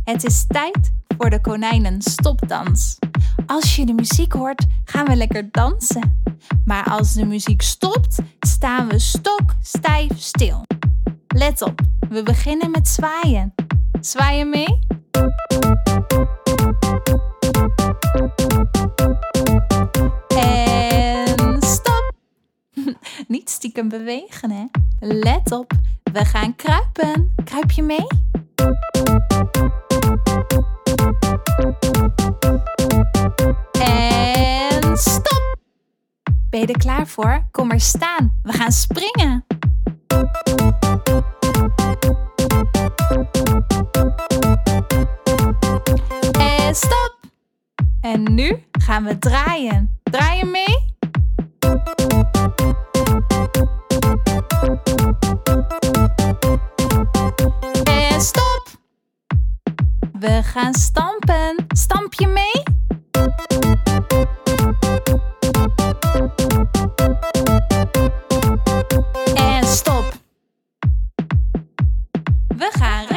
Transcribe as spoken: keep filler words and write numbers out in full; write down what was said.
Het is tijd voor de konijnen stopdans. Als je de muziek hoort, gaan we lekker dansen. Maar als de muziek stopt, staan we stokstijf stil. Let op, we beginnen met zwaaien. Zwaaien mee? En stop! Niet stiekem bewegen, hè? Let op, we gaan kruipen. Kruip je mee? En stop! Ben je er klaar voor? Kom maar staan. We gaan springen. En stop! En nu gaan we draaien. Draai je mee? En stop! We gaan stampen. Stamp je mee? En stop! We gaan